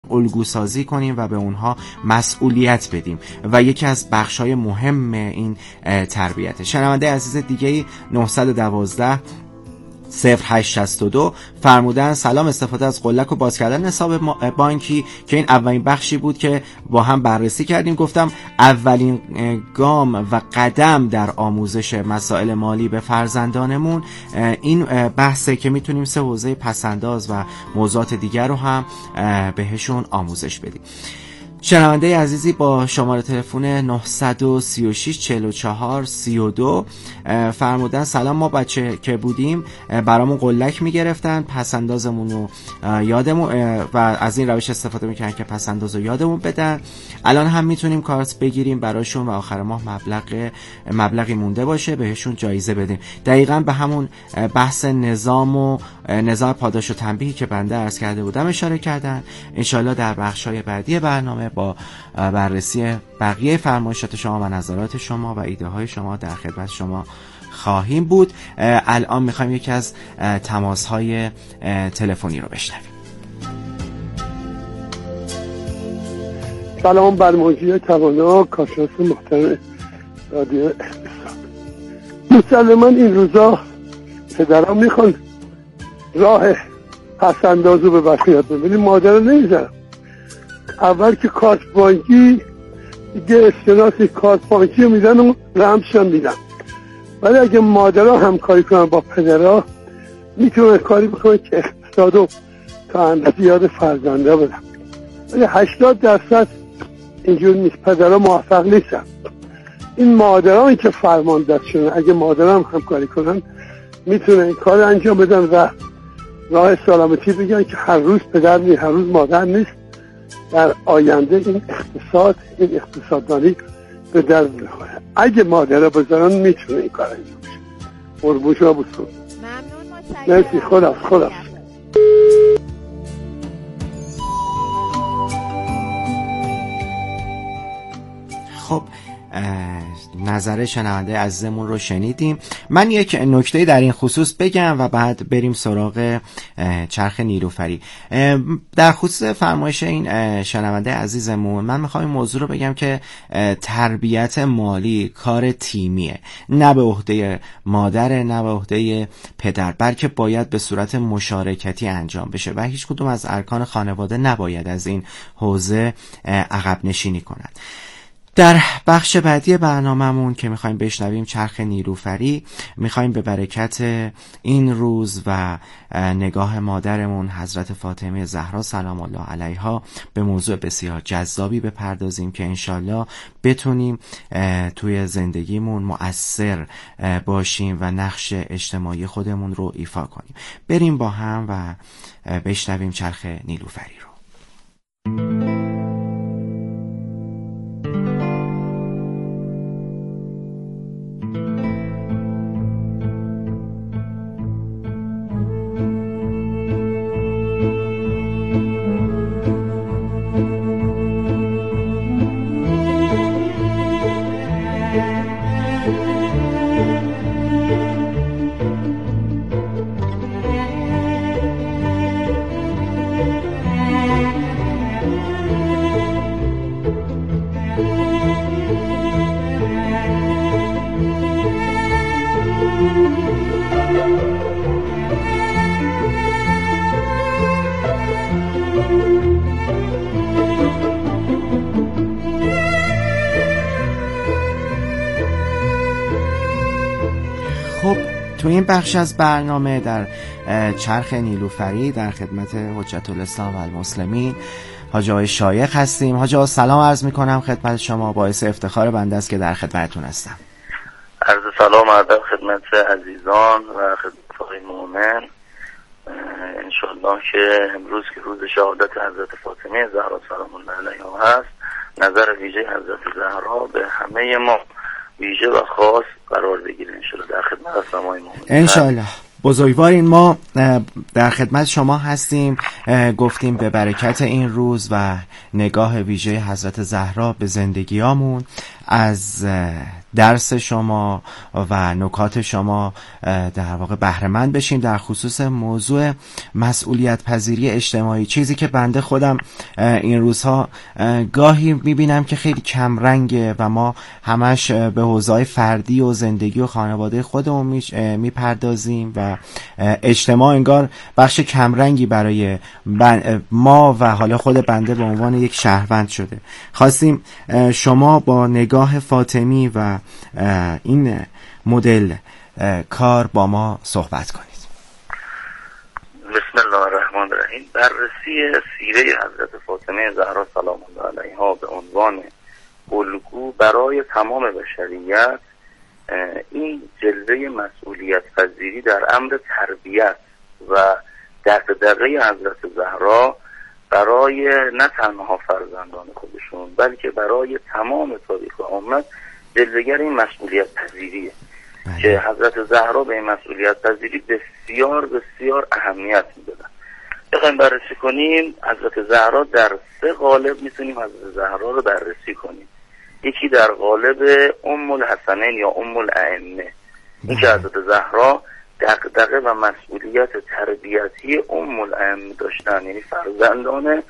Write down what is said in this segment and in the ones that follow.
الگو سازی کنیم و به اونها مسئولیت بدیم و یکی از بخش‌های مهم این تربیته. شنونده عزیز دیگه 912 0862 فرمودن سلام، استفاده از قلک و باز کردن حساب بانکی که این اولین بخشی بود که با هم بررسی کردیم. گفتم اولین گام و قدم در آموزش مسائل مالی به فرزندانمون این بحثه که میتونیم 3 حوزه پسنداز و موضوعات دیگر رو هم بهشون آموزش بدیم. شنونده عزیزی با شماره تلفن 936 44 32 فرمودن سلام، ما بچه که بودیم برامون قلک میگرفتن، پسندازمون رو یادمون و از این روش استفاده میکنن که پسنداز رو یادمون بدن. الان هم میتونیم کارت بگیریم براشون و آخر ماه مبلغی مونده باشه بهشون جایزه بدیم. دقیقاً به همون بحث نظام و نظام پاداش و تنبیهی که بنده عرض کرده بودم اشاره کردن. انشالله در بخش‌های بعدی برنامه با بررسی بقیه فرمایشات شما و نظرات شما و ایده های شما در خدمت شما خواهیم بود. الان میخوایم یکی از تماس های تلفنی رو بشنویم. سلام بر مجری توانا، کارشناس محترم رادیو اقتصاد. مسلماً این روزا پدران میخوان راه پسنداز رو به بقیه ببینیم، مادر رو نمیزنم. اول که کارت بانکی دیگه استناسی کارت بانکی رو میدن و رمز هم میدن، ولی اگه مادرها همکاری کنن با پدرها میتونه کاری بکنه که اقتصاد رو تا اندازه یاد فرزنده بدن، ولی 80% اینجور نیست، پدرها موفق نیستن. این مادرها که فرمان دستشونه، اگه مادرها هم همکاری کنن میتونه این کار انجام بدن و راه سلامتی بگن که هر روز پدر نیست، هر روز مادر نیست. در آینده این اقتصاددانی به درد میخوره. اگه مادرها بذارن میتونه این کار انجام بشه. قربون شما بسون. ممنون، مرسی. خدا خب نظر شنونده عزیزمون رو شنیدیم. من یک نکته در این خصوص بگم و بعد بریم سراغ چرخ نیلوفری. در خصوص فرمایش این شنونده عزیزمون من میخوام این موضوع رو بگم که تربیت مالی کار تیمیه، نه به عهده مادر، نه به عهده پدر، بلکه باید به صورت مشارکتی انجام بشه و هیچ کدوم از ارکان خانواده نباید از این حوزه عقب نشینی کنند. در بخش بعدی برنامه‌مون که میخوایم بشنویم چرخ نیلوفری، میخوایم به برکت این روز و نگاه مادرمون حضرت فاطمه زهرا سلام الله علیها به موضوع بسیار جذابی بپردازیم که انشالله بتونیم توی زندگیمون مؤثر باشیم و نقش اجتماعی خودمون رو ایفا کنیم. بریم با هم و بشنویم چرخ نیلوفری رو. تو این بخش از برنامه در چرخ نیلوفری در خدمت حجت الاسلام و المسلمین حاج آقای شایخ هستیم. حاج آقا سلام عرض میکنم خدمت شما، باعث افتخار بنده است که در خدمتتون هستم. عرض سلام ادب خدمت عزیزان و خدمت آقای مومن. انشالله که امروز که روز شهادت حضرت فاطمه زهرا سلام الله علیها هست، نظر ویژه حضرت زهرا به همه ما ویژه و خاص قرار بگیره انشالله. در خدمت هستم آقای مومن. انشالله بزرگوارین، ما در خدمت شما هستیم. گفتیم به برکت این روز و نگاه ویژه حضرت زهرا به زندگیامون از درس شما و نکات شما در واقع بهره مند بشیم در خصوص موضوع مسئولیت پذیری اجتماعی، چیزی که بنده خودم این روزها گاهی میبینم که خیلی کمرنگه و ما همش به حوزه‌های فردی و زندگی و خانواده خودمون میپردازیم و اجتماع انگار بخش کمرنگی برای ما و حالا خود بنده به عنوان یک شهروند شده. خواستیم شما با نگاه فاطمی و این مدل کار با ما صحبت کنید. بسم الله الرحمن الرحیم. بررسی سیره حضرت فاطمه زهرا سلام الله علیها به عنوان الگو برای تمام بشریت، این جلوه مسئولیت پذیری در امر تربیت و دغدغه حضرت زهرا برای نه تنها فرزندان خودشون بلکه برای تمام تاریخ و امت جلوه‌گر این مسئولیت پذیریه که حضرت زهرا به این مسئولیت پذیری بسیار بسیار اهمیت میدادن. بخوایم بررسی کنیم حضرت زهرا در 3 قالب میتونیم حضرت زهرا رو بررسی کنیم. یکی در قالب ام الحسنین یا ام الائمه، این که حضرت زهرا دغدغه و مسئولیت تربیتی ام الائمه داشتن، یعنی فرزندان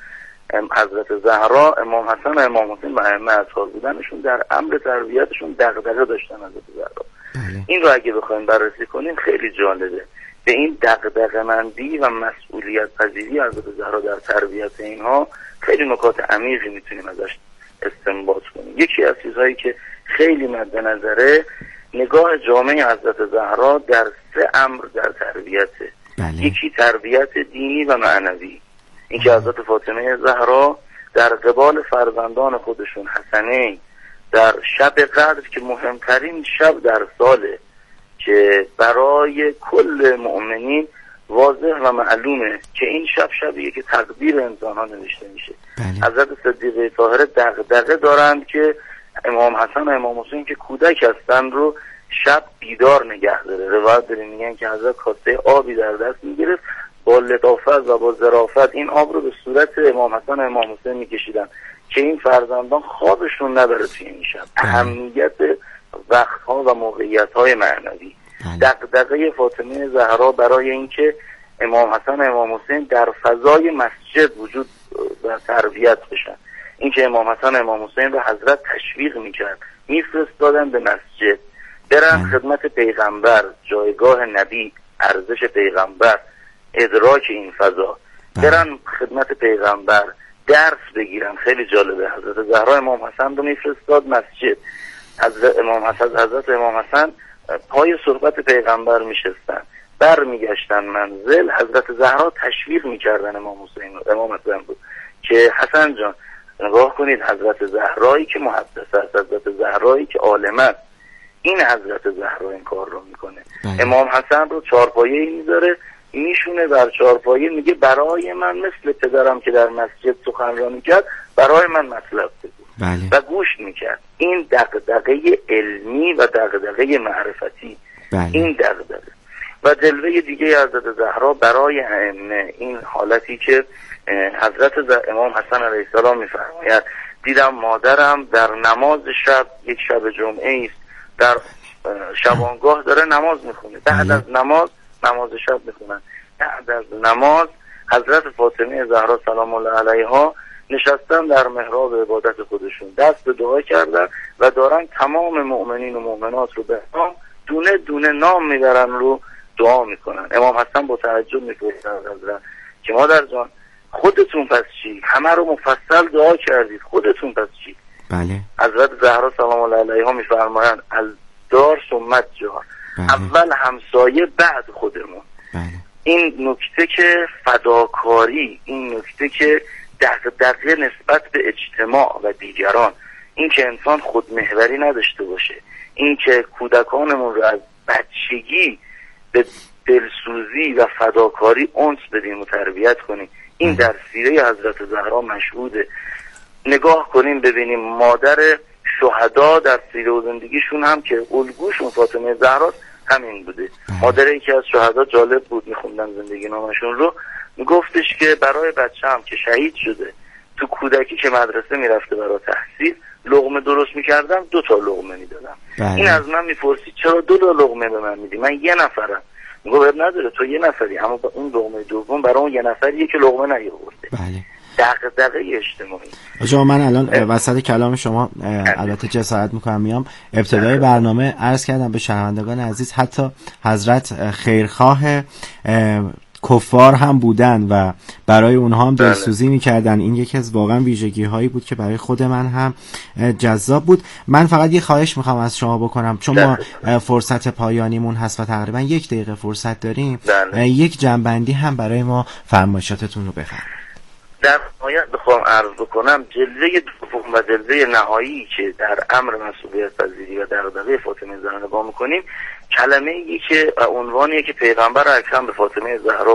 حضرت زهرا امام حسن و امام حسین و ائمه اطهار بودنشون در امر تربیتشون دغدغه داشتن حضرت زهرا. این رو اگه بخوایم بررسی کنیم خیلی جالبه. به این دغدغه‌مندی و مسئولیت پذیری حضرت زهرا در تربیت اینها خیلی نکات عمیقی میتونیم ازش استنباط کنیم. یکی از چیزهایی که خیلی مد نظره نگاه جامعه حضرت زهرا در 3 امر در تربیته. یکی تربیت دینی و معنوی، این که حضرت فاطمه زهرا در قبال فرزندان خودشون حسنین در شب قدر که مهمترین شب در ساله که برای کل مؤمنین واضح و معلومه که این شب شبیه که تقدیر انسان ها نوشته میشه. حضرت صدیقه طاهره دغدغه دارند که امام حسن و امام حسین که کودک هستن رو شب بیدار نگه داره. روایت داریم میگن که حضرت کاسه آبی در دست میگرفت، با لطافت و با ظرافت این آب رو به صورت امام حسن و امام حسین میکشیدن که این فرزندان خوابشون نبره توی این شب. اهمیت وقتها و موقعیت‌های معنوی. دغدغه فاطمه زهرا برای اینکه امام حسن و امام حسین در فضای مسجد وجود و تربیت بشن، اینکه امام حسن و امام حسین رو حضرت تشویق میکرد، میفرستادن به مسجد برن خدمت پیغمبر، جایگاه نبی، ارزش پیغمبر، ادراک این فضا، برن خدمت پیغمبر درس بگیرن. خیلی جالبه. حضرت زهرا امام حسن رو میفرستاد مسجد، حضرت امام حسن پای صحبت پیغمبر میشستن، بر میگشتن منزل، حضرت زهرا تشویق میکردن امام حسن بود که حسن جان نگاه کنید، حضرت زهرایی که محدث است، حضرت زهرایی که عالم است، این حضرت زهرا این کار رو میکنه. امام حسن رو چارپایه‌ای میذاره، میشونه بر چارپایه، میگه برای من مثل پدرم که در مسجد سخنرانی کرد برای من مطلب بگو. و گوش میکرد. این دغدغه علمی و دغدغه معرفتی. این دغدغه. و جلوه دیگه حضرت زهرا برای ائمه، این حالتی که حضرت امام حسن علیه السلام میفرماید دیدم مادرم در نماز شب، یک شب جمعه است، در شبانگاه داره نماز میخونه، بعد از نماز شب میخونن، بعد از نماز حضرت فاطمه زهرا سلام الله علیها نشستن در محراب عبادت خودشون، دست به دعا کردن و دارن تمام مؤمنین و مؤمنات رو به نام دونه دونه نام میبرن رو دعا میکنن. امام حسن با تعجب میپرسن حضرت که مادر جان خودتون پس چی؟ همه رو مفصل دعا کردید، خودتون پس چی؟ حضرت زهرا سلام الله علیها میفرمایند الدار ثم جار، اول همسایه بعد خودمون. این نکته که فداکاری، این نکته که دغدغه نسبت به اجتماع و دیگران، این که انسان خودمحوری نداشته باشه، این که کودکانمون رو از بچگی به دلسوزی و فداکاری انس بدیم و تربیت کنیم، این در سیره حضرت زهرا مشهوده. نگاه کنیم ببینیم مادر شهدا در سیره و زندگیشون هم که الگوشون فاطمه زهرا همین بوده. مادر یکی از شهدا جالب بود، میخوندم زندگی نامشون رو، میگفتش که برای بچه‌م که شهید شده تو کودکی که مدرسه میرفته برای تحصیل لقمه درست میکردم 2 تا لقمه میدادم. این از من میپرسید چرا 2 تا لقمه به من میدی؟ من 1 نفرم. میگه باید نداره، تو 1 نفری، اما با اون لقمه دوم برای اون 1 نفریه که لقمه نیاورده. بله. دغدغه اجتماعی. آقا من الان وسط کلام شما البته جسارت میکنم میام ابتدای برنامه عرض کردم به شنوندگان عزیز حتی حضرت خیرخواه کفار هم بودن و برای اونها هم دلسوزی میکردن. این یکی از واقعا ویژگی هایی بود که برای خود من هم جذاب بود. من فقط یه خواهش میخوام از شما بکنم، چون ما فرصت پایانیمون هست و تقریبا 1 دقیقه فرصت داریم، یک جنبندی هم برای ما فرمایشاتتون رو بفرمایید. در نهایت بخوام عرض بکنم جلوه دوم و جلوه نهایی که در امر مسئولیت پذیری و دغدغه فاطمه زهرا نگاه میکنیم کلمه ای که عنوانیه که پیغمبر اکرم به فاطمه زهرا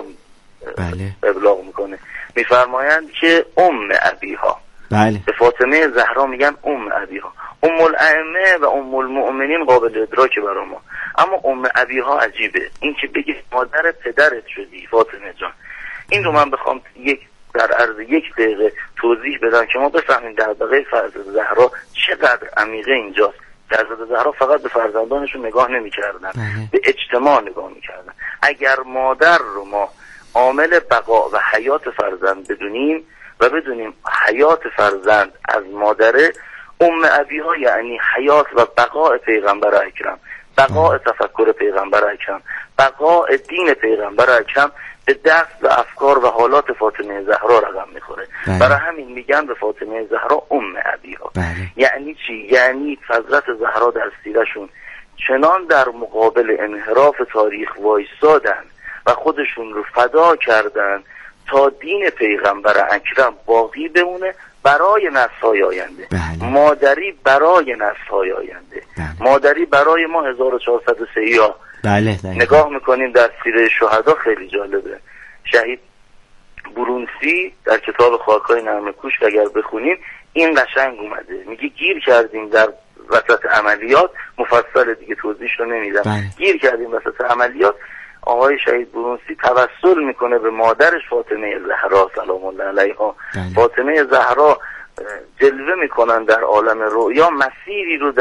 ابلاغ میکنه. میفرمایند که ام ابیها. بله. به فاطمه زهرا میگن ام ابیها. ام الائمه و ام المؤمنین قابل ادراکه برای ما، اما ام ابیها عجیبه. این که بگی مادر پدرت شدی فاطمه جان، این رو من بخوام در عرض 1 دقیقه توضیح بدم که ما بفهمیم دغدغه فرزند زهرا چقدر عمیقه اینجاست. فرزند زهرا فقط به فرزندانشون نگاه نمی‌کردن، به اجتماع نگاه می‌کردن. اگر مادر رو ما عامل بقا و حیات فرزند بدونیم و بدونیم حیات فرزند از مادره، ام ابیها یعنی حیات و بقاء پیغمبر اکرم، بقاء تفکر پیغمبر اکرم، بقاء دین پیغمبر اکرم به دست و افکار و حالات فاطمه زهرا رقم میخوره. برای همین میگن به فاطمه زهرا ام ابیها. یعنی چی؟ یعنی حضرت زهرا در سیرشون چنان در مقابل انحراف تاریخ وایسادن و خودشون رو فدا کردن تا دین پیغمبر اکرم باقی بمونه برای نسل‌های آینده. مادری برای نسل‌های آینده. مادری برای ما 1403 یا نگاه میکنیم در سیره شهدا. خیلی جالبه. شهید برونسی در کتاب خاک‌های نرم‌کوش اگر بخونیم این قشنگ اومده، میگه گیر کردیم در وسط عملیات، مفصل دیگه توضیحش رو نمیدم، گیر کردیم وسط عملیات. آقای شهید برونسی توسل میکنه به مادرش فاطمه زهرا سلام الله علیها. فاطمه زهرا جلوه میکنن در عالم رؤیا، مسیری رو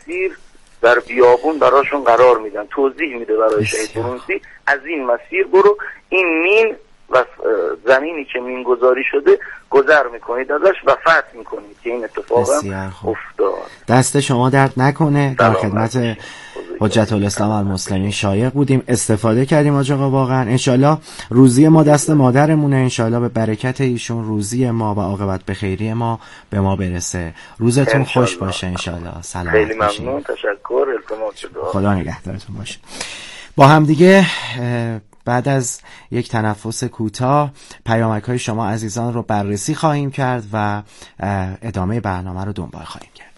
در بیابون براشون قرار میدن، توضیح میده برای شهید برونسی از این مسیر برو، این مین و زمینی که مین گذاری شده گذر میکنید ازش و فتح میکنید که این اتفاق افتاد. دست شما درد نکنه. در خدمت حجت الاسلام المسلمین شایق بودیم، استفاده کردیم آقا. واقعا انشالله روزی ما دست مادرمونه، انشالله به برکت ایشون روزی ما و عاقبت به خیری ما به ما برسه. روزتون خوش باشه انشالله. سلام. خیلی ممنون، تشکر، التماس دعا. خدا نگهدارتون باشه. با هم دیگه بعد از یک تنفس کوتاه پیامک‌های شما عزیزان رو بررسی خواهیم کرد و ادامه برنامه رو دنبال خواهیم کرد.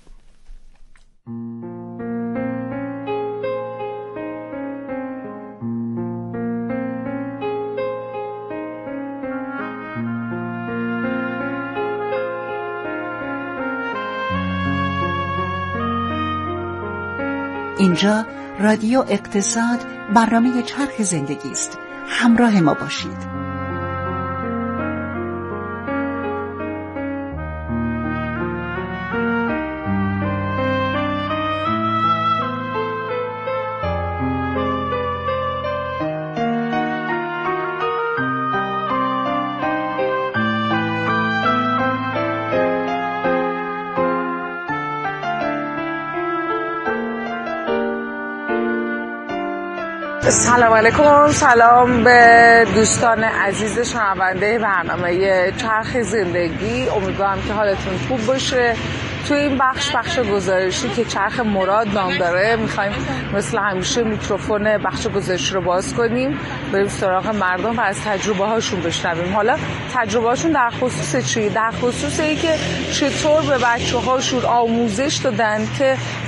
اینجا رادیو اقتصاد، برنامه چرخ زندگی است. همراه ما باشید. سلام علیکم، سلام به دوستان عزیز شنونده برنامه چرخ زندگی. امیدوارم که حالتون خوب باشه. توی این بخش گزارشی که چرخ مراد نام داره، میخوایم مثل همیشه میکروفون بخش گزارشی رو باز کنیم، بریم سراغ مردم و از تجربه هاشون بشنویم. حالا تجربه هاشون در خصوص چی؟ در خصوص این که چطور به بچه هاشون آموزش دادن که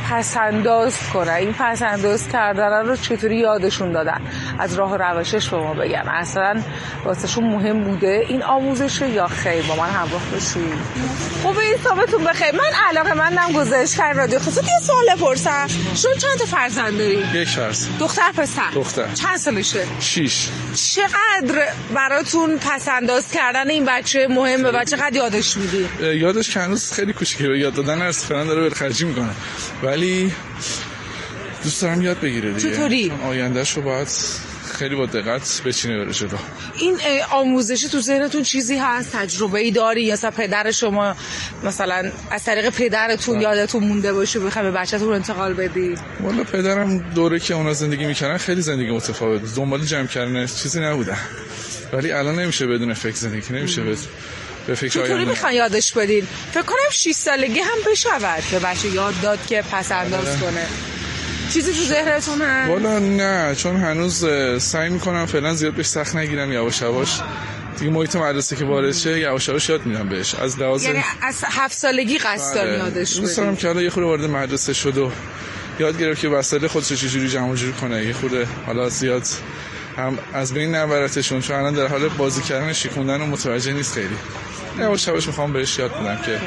پسنداز کنن. این پسنداز کردن رو چطوری یادشون دادن؟ از راه روشش به ما بگن. اصلا واسهشون مهم بوده این آموزشه یا خیر؟ با من همراه باشید. خوبه حسابتون بخیر. من علاقه‌مندم گزارشگر رادیو خصوصی. یه سوال بپرسم، شما چند تا فرزند داری؟ یک فرزند. دختر پسر؟ دختر. چند سالشه؟ 6. چقدر براتون پسنداز کردن این بچه مهمه و چقدر یادش میدی؟ یادش که هنوز خیلی کوچیکه، یاد دادن از فعلا داره خرجی میکنه، ولی دوست دارم یاد بگیره دیگه. چطوری؟ آیندهش رو باید خیلی با دقت بچینه بره جلو. این آموزشی تو ذهنتون چیزی هست؟ تجربه‌ای داری یا مثلا پدر شما مثلا از طریق پدرتون یادتون مونده باشه بخوای به بچه‌تون انتقال بدی؟ والا پدرم دوره که اونا زندگی میکردن خیلی زندگی متفاوت، دنبال جمع کردن چیزی نبودن، ولی الان نمیشه بدون فکر زندگی، نمیشه به فکر آینده. چطوری میخوان یادش بدین؟ فکر کنم 6 سالگی هم بشود به بچه یاد داد که پسنداز کنه. چیزی تو ذهنتون هست؟ والا نه، چون هنوز سعی میکنم فعلا زیاد بهش سخت نگیرم، یواش یواش دیگه محیط مدرسه که وارد شه یواش یواش یاد میدم بهش. از لحاظ یعنی از 7 سالگی قصد داری یادش بدی؟ دوست دارم که حالا یه خورده وارد مدرسه شد و یاد گرفت که وسایل خودش رو چجوری جمع جور کنه، یه خورده حالا زیاد هم از بین نبرتشون، چون الان در حال بازی کردن شیکوندن و متوجه نیست خیلی. یواش یواش میخوام بهش یاد بدم که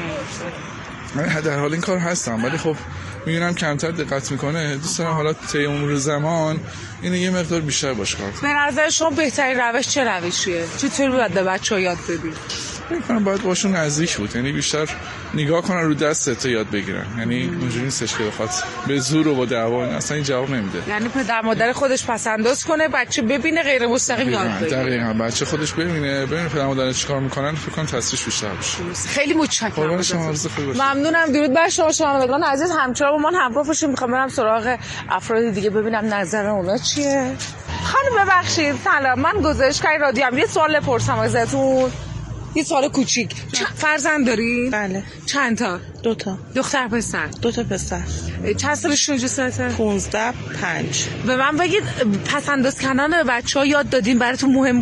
من در حال این کار هستم، ولی خب میبینم کمتر دقت میکنه. دوست دارم حالا طی عمر زمان اینو یه مقدار بیشتر باش کار کنم. به نظر شما بهترین روش چه روشیه؟ چطوری باید به بچه‌ها یاد بدی؟ من باید باشون نزدیک بود، یعنی بیشتر نگاه کنن رو دستت تا یاد بگیرن. یعنی اونجوری نیستش که بخواد به زور و با دعوا، اصلا این جواب نمیده. یعنی پدر مادر خودش پسنداز کنه، بچه ببینه غیر مستقیم یاد بگیره. دقیقاً بچه خودش ببینه پدر مادر چیکار میکنن، فکر کنم تاثیرش بیشتر باشه. خیلی متشکرم. ممنونم. درود بر شما شنوندگان عزیز. همچنان با من همراه باشید. میخوام برم سراغ افراد دیگه ببینم نظر اونا چیه. خانم ببخشید، سلام، من گزارشگر رادیو ام. یه سوال بپرسم ازتون، یه سوال کوچیک. فرزند داری؟ بله. چند تا؟ 2 تا. دختر پسر؟ 2 تا پسر. چند سالشون جسته؟ 15 5. به من بگید پسنداز کردن به بچه‌ها یاد دادین براتون مهم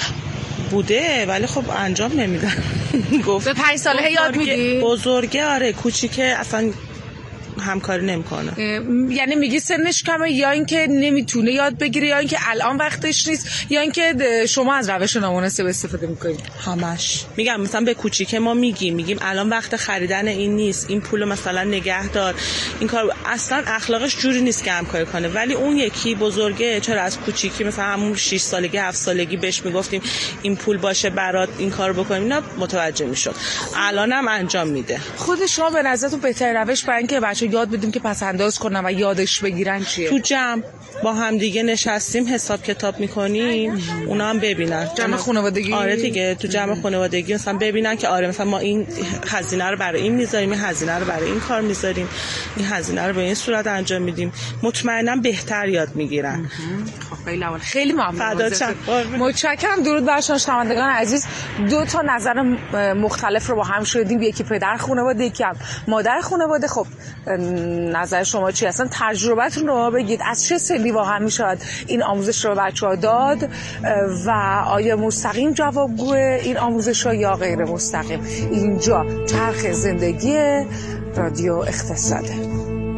بوده ولی خب انجام نمیدن. گفت به 5 ساله یاد میدی؟ بزرگه آره، کوچیکه اصلا همکاری نمیکنه. یعنی میگی سنش کمه، یا اینکه نمیتونه یاد بگیره، یا اینکه الان وقتش نیست، یا اینکه شما از روش نامناسب استفاده میکنید؟ همش. میگم مثلا به کوچیکه ما میگیم الان وقت خریدن این نیست، این پولو مثلا نگه دار، این کار اصلا اخلاقش جوری نیست که همکاری کنه. ولی اون یکی بزرگه چرا از کوچیکی مثلا همون 6 سالگی 7 سالگی بهش میگفتیم این پول باشه برات این کارو بکنیم، اینا متوجه میشد. الانم انجام میده. خود شما به نظرتون بهترین روش برای اینکه بچه یاد بدیم که پسنداز کنن و یادش بگیرن چیه؟ تو جمع با هم دیگه نشستیم حساب کتاب میکنیم، اونا هم ببینن. جمع خانوادگی؟ آره دیگه، تو جمع خانوادگی مثلا ببینن که آره مثلا ما این هزینه رو برای این میذاریم، این هزینه رو برای این کار میذاریم، این هزینه رو به این صورت انجام میدیم. مطمئنا بهتر یاد میگیرن. خب خیلی ممنون. متشکرم. درود بر شما شنوندگان عزیز. 2 تا نظر مختلف رو با هم شنیدیم، یکی پدر خانواده، یکی هم مادر خانواده. خب نظر شما چی هستن؟ تجربتون رو بگید. از چه سنی واقعا میشود این آموزش رو به بچه‌ها داد و آیا مستقیم جوابگو این آموزش ها یا غیر مستقیم؟ اینجا چرخ زندگی رادیو اقتصاده.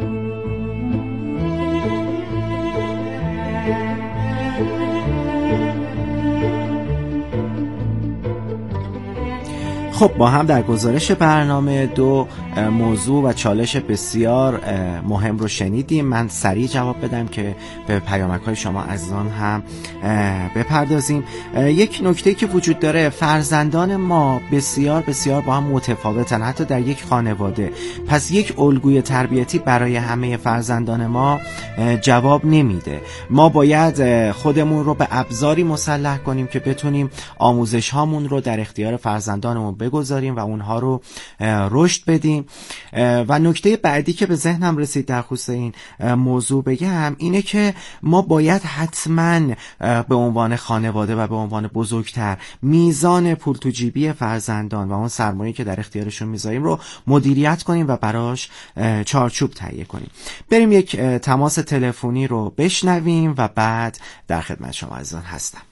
خب با هم در گزارش برنامه 2 موضوع و چالش بسیار مهم رو شنیدیم. من سریع جواب بدم که به پیامک‌های شما عزیزان هم بپردازیم. یک نکته که وجود داره، فرزندان ما بسیار بسیار با هم متفاوتن، حتی در یک خانواده. پس یک الگوی تربیتی برای همه فرزندان ما جواب نمیده. ما باید خودمون رو به ابزاری مسلح کنیم که بتونیم آموزش هامون رو در اختیار فرزندانمون بگذاریم و اونها رو رشد بدیم. و نکته بعدی که به ذهنم رسید در خصوص این موضوع بگم اینه که ما باید حتما به عنوان خانواده و به عنوان بزرگتر میزان پول تو جیبی فرزندان و اون سرمایه‌ای که در اختیارشون میذاریم رو مدیریت کنیم و براش چارچوب تهیه کنیم. بریم یک تماس تلفنی رو بشنویم و بعد در خدمت شما عزیزان هستم.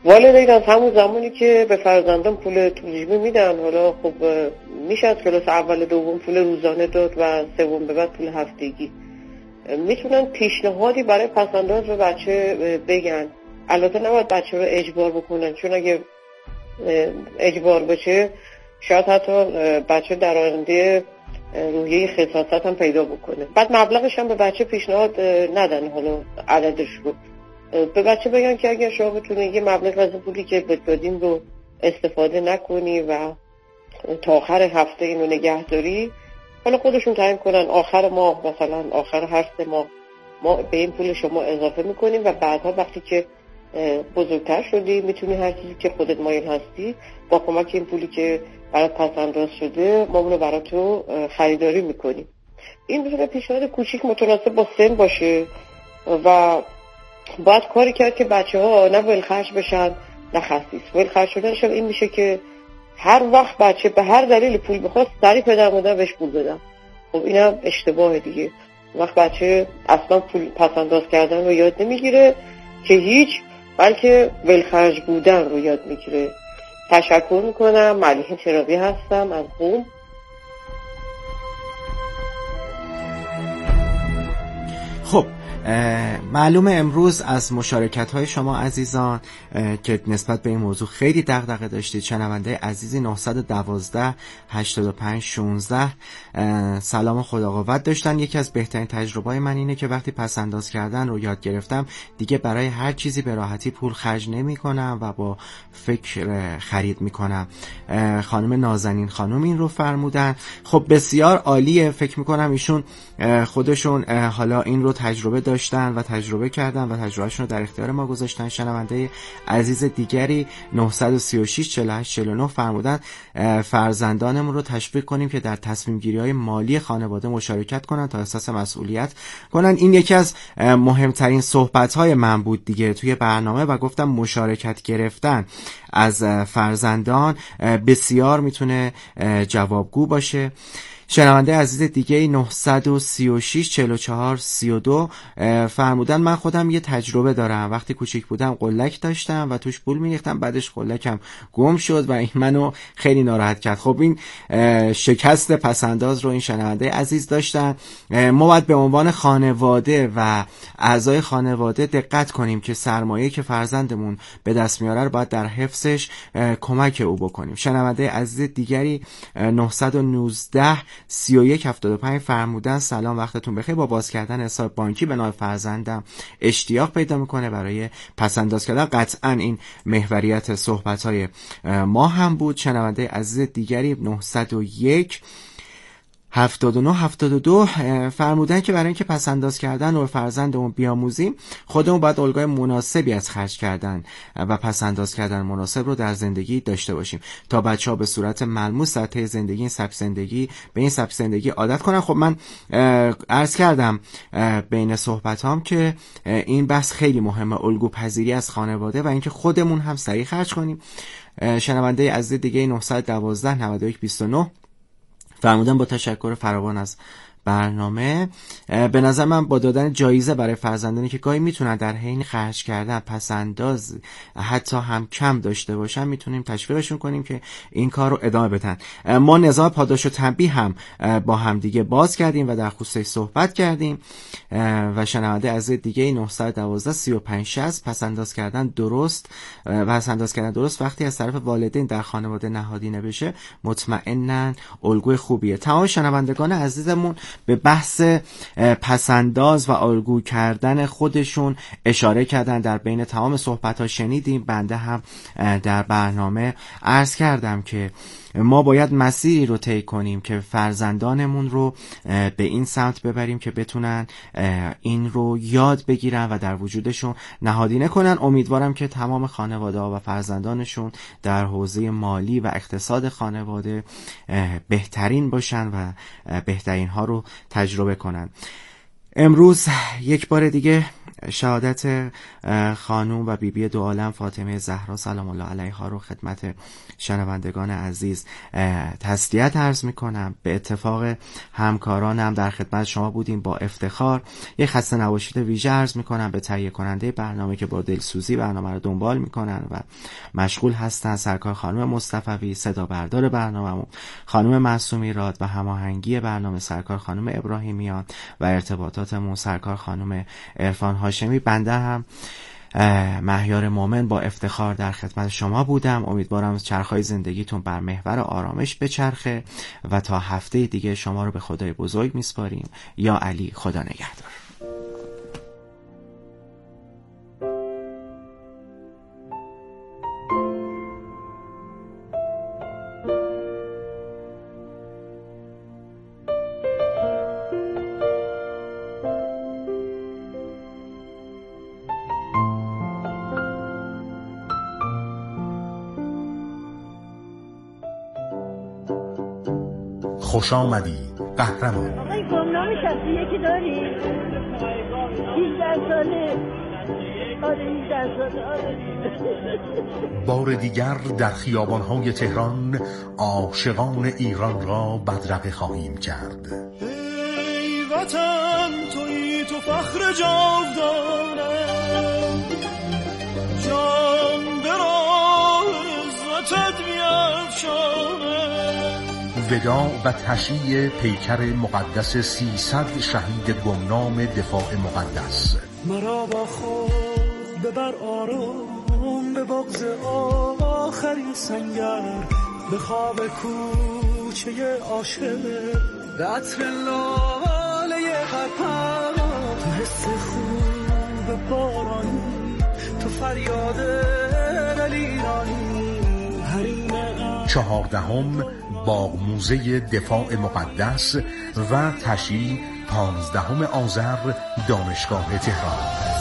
والدین از همون زمانی که به فرزندان پول توجیهی میدن، حالا خب میشه از کلاس اول دوم پول روزانه داد و سوم به بعد پول هفتگی، میتونن پیشنهادی برای پسنداز به بچه بگن. البته نباید بچه رو اجبار بکنن، چون اگه اجبار بشه شاید حتی بچه در آینده روحیه خساست هم پیدا بکنه. بعد مبلغش هم به بچه پیشنهاد ندن، حالا عددش رو به بچه بگن که اگر شما بتونی یه مبلغ از پولی که بهت دادیم رو استفاده نکنی و تا آخر هفته اینو نگه داری، حالا خودشون تعیین کنن آخر ماه، مثلا آخر هر 3 ماه ما به این پول شما اضافه میکنیم و بعدها وقتی که بزرگتر شدی میتونی هر چیزی که خودت مایل هستی با کمک این پولی که برات پسنداز شده ما اونو برات تو خریداری میکنیم. این میتونه پیشنهاد کوچیک متناسب با سن باشه و باید کاری کرد که بچه ها نه ولخرج بشن نه خسیس. ولخرج شدنش این میشه که هر وقت بچه به هر دلیل پول بخواست سریع پدر مادر بهش پول بدن. خب اینم اشتباه دیگه. وقت بچه اصلا پول پسنداز کردن رو یاد نمیگیره که هیچ، بلکه ولخرج بودن رو یاد میگیره. تشکر میکنم. ملیحه ترابی هستم از قم. خب معلومه امروز از مشارکت‌های شما عزیزان که نسبت به این موضوع خیلی دغدغه داشتید. شنونده عزیزی 912 85 16 سلام خداقوت داشتن. یکی از بهترین تجربه‌های من اینه که وقتی پسنداز کردن رو یاد گرفتم دیگه برای هر چیزی به راحتی پول خرج نمی‌کنم و با فکر خرید می‌کنم. خانم نازنین خانم این رو فرمودن. خب بسیار عالیه. فکر می‌کنم ایشون خودشون حالا این رو تجربه داشتن و تجربه کردن و تجربهشون رو در اختیار ما گذاشتن. شنونده عزیز دیگری 936 48 49 فرمودن فرزندانمون رو تشویق کنیم که در تصمیم گیری های مالی خانواده مشارکت کنن تا احساس مسئولیت کنن. این یکی از مهمترین صحبت های من بود دیگه توی برنامه و گفتم مشارکت گرفتن از فرزندان بسیار میتونه جوابگو باشه. شنونده عزیز دیگه 936 44 32 فرمودن من خودم یه تجربه دارم. وقتی کوچیک بودم قلک داشتم و توش پول میریختم، بعدش قلکم گم شد و این منو خیلی ناراحت کرد. خب این شکست پسنداز رو این شنونده عزیز داشتن. ما باید به عنوان خانواده و اعضای خانواده دقت کنیم که سرمایه که فرزندمون به دست میاره رو باید در حفظش کمک او بکنیم. شنونده عزیز دیگری 919 31 75 فرمودن سلام وقتتون بخیر. با باز کردن حساب بانکی به نام فرزندم اشتیاق پیدا میکنه برای پسنداز کردن. قطعا این محوریت صحبت‌های ما هم بود. شنونده عزیز دیگری 901 79 فرمودن که برای اینکه پسنداز کردن و فرزندمون بیاموزیم خودمون باید الگوی مناسبی از خرج کردن و پسنداز کردن مناسب رو در زندگی داشته باشیم تا بچه‌ها به صورت ملموس در طی زندگی به این سبک زندگی عادت کنن. خب من عرض کردم بین صحبتام که این بحث خیلی مهمه، الگو پذیری از خانواده و اینکه خودمون هم سریع خرج کنیم. شنونده عزیز دیگه 912 91 29 فرمودن با تشکر فراوان از برنامه. به نظر من با دادن جایزه برای فرزندانی که گاهی میتونن در حین خرج کردن پسنداز حتی هم کم داشته باشن میتونیم تشویقشون کنیم که این کار رو ادامه بدن. ما نظام پاداش و تنبیه هم با هم دیگه باز کردیم و در خصوصش صحبت کردیم و شنونده از دیگه 912 35 60 پسنداز کردن درست وقتی از طرف والدین در خانواده نهادینه بشه مطمئناً الگوی خوبیه. تمام شنوندگان عزیزمون به بحث پسنداز و الگو کردن خودشون اشاره کردن. در بین تمام صحبت‌ها شنیدیم. بنده هم در برنامه عرض کردم که ما باید مسیری رو طی کنیم که فرزندانمون رو به این سمت ببریم که بتونن این رو یاد بگیرن و در وجودشون نهادینه کنن. امیدوارم که تمام خانواده‌ها و فرزندانشون در حوزه مالی و اقتصاد خانواده بهترین باشن و بهترین ها رو تجربه کنن. امروز یک بار دیگه شهادت خانوم و بیبی دو عالم فاطمه زهرا سلام الله علیها رو خدمت شنوندگان عزیز تسلیت عرض میکنم. به اتفاق همکارانم در خدمت شما بودیم با افتخار. یک خسته نباشید ویژه عرض میکنم به تهیه کننده برنامه که با دلسوزی برنامه رو دنبال میکنن و مشغول هستن، سرکار خانم مصطفی، صدا بردار برنامه‌مون خانم معصومی راد و هماهنگی برنامه سرکار خانم ابراهیمیان و ارتباطاتمون سرکار خانم عرفان هاشمی. بنده هم مهیار مومن با افتخار در خدمت شما بودم. امیدوارم چرخهای زندگیتون بر محور آرامش بچرخه و تا هفته دیگه شما رو به خدای بزرگ میسپاریم. یا علی، خدا نگهدار. خوش آمدی قهرمان. آقای گمنام شخصی یکی داری؟ 18 ساله. آره 18 ساله. بار دیگر در خیابان‌های تهران عاشقان ایران را بدرقه خواهیم کرد. ای وطن تویی تو فخر جاودانم، جان برای عزتت می‌افشانم. وداع و تشییع پیکر مقدس 300 شهید گمنام دفاع مقدس. مرا با خود ببر آرام به بغض آخرین سنگر، به خواب کوچه عاشق، به عطر لاله قرپر، تو حس خوب بارانی، تو فریاد دلیرانی. 14 باغ موزه دفاع مقدس و تشییع 15 آذر دانشگاه تهران.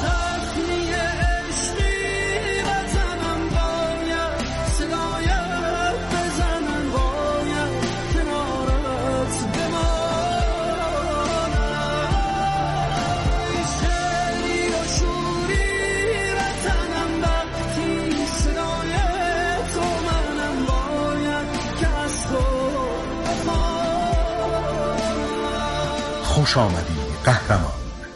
خوش آمدی قهرمان.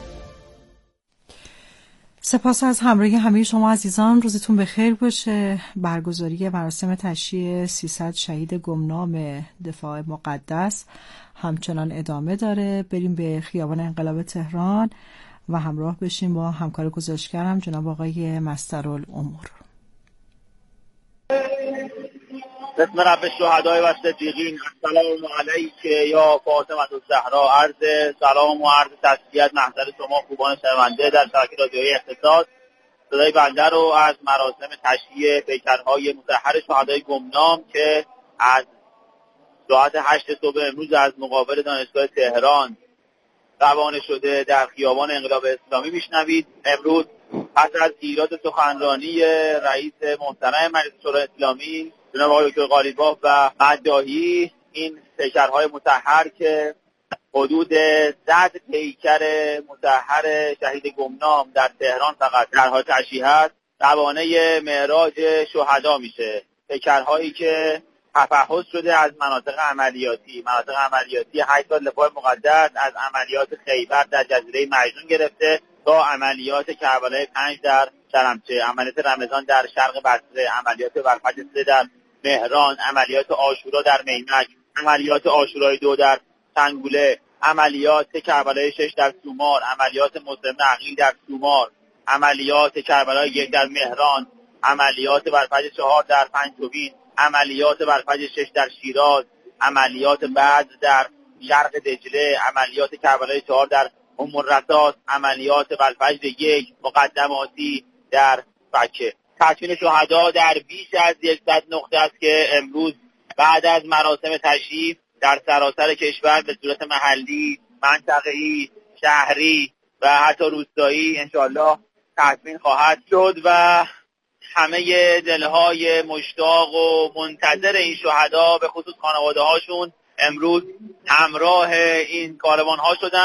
سپاس از همراهی همه شما عزیزان. روزتون بخیر باشه. برگزاری مراسم تشییع 300 شهید گمنام دفاع مقدس همچنان ادامه داره. بریم به خیابان انقلاب تهران و همراه بشیم با همکار گزارشگرم جناب آقای مسترالامور. بسم رب الشهداء و صدیقین. السلام علیک یا فاطمه الزهرا. عرض سلام و عرض تسلیت محضر شما خوبان شنونده در شبکه رادیویی اقتصاد. صدای بنده رو از مراسم تشییع پیکرهای مطهر شهدای گمنام که از ساعت 8 صبح امروز از مقابل دانشگاه تهران روانه شده در خیابان انقلاب اسلامی میشنوید. امروز پس از ایراد سخنرانی رئیس محترم مجلس شورای اسلامی جناب آقای دکتر قالیباف و مداحی، این پیکرهای مطهر که حدود 100 پیکر مطهر شهید گمنام در تهران فقط در حال تشییع است، روانه معراج شهدا میشه. پیکرهایی که تفحص شده از مناطق عملیاتی 8 دفاع مقدس، از عملیات خیبر در جزیره مجنون گرفته تا عملیات کربلای 5 در شرمچه، عملیات رمضان در شرق بصره، عملیات برفجر 3 در مهران، عملیات عاشورا در میمک، عملیات عاشورای 2 در سنگوله، عملیات کربلای 6 در سومار، عملیات مسلم عقیل در سومار، عملیات کربلای 1 در مهران، عملیات برفجر 4 در پنجتوین، عملیات برفجر 6 در شیراز، عملیات بعد در شرق دجله، عملیات کربلای 4 در الرصاص، عملیات برفجر 1 مقدماتی در فکه. تدفین شهدا در بیش از 100 نقطه است که امروز بعد از مراسم تشییع در سراسر کشور به صورت محلی، منطقه‌ای، شهری و حتی روستایی انشاءالله تدفین خواهد شد و همه دلهای مشتاق و منتظر این شهدا به خصوص خانواده هاشون امروز همراه این کاروان ها شدند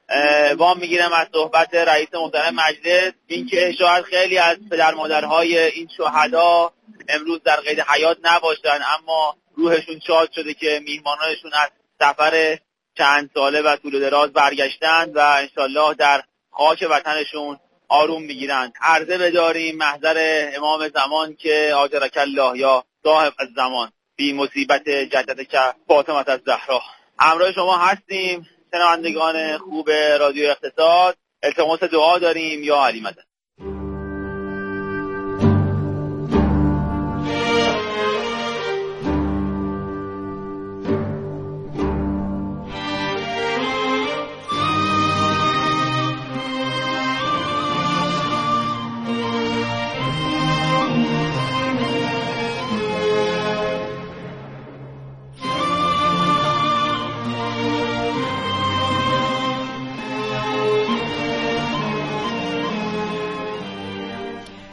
وام میگیرم از صحبت رئیس محترم مجلس اینکه شاید خیلی از پدر مادرهای این شهدا امروز در قید حیات نباشن، اما روحشون شاد شده که میهمانانشون از سفر چند ساله و طول دراز برگشتند و انشالله در خاک وطنشون آروم میگیرند. عرضه بداریم محضر امام زمان که آجرک الله یا صاحب الزمان بی مصیبت جدتک فاطمه الزهرا. همراه شما هستیم شنوندگان خوب رادیو اقتصاد. التماس دعا داریم یا علی مدد.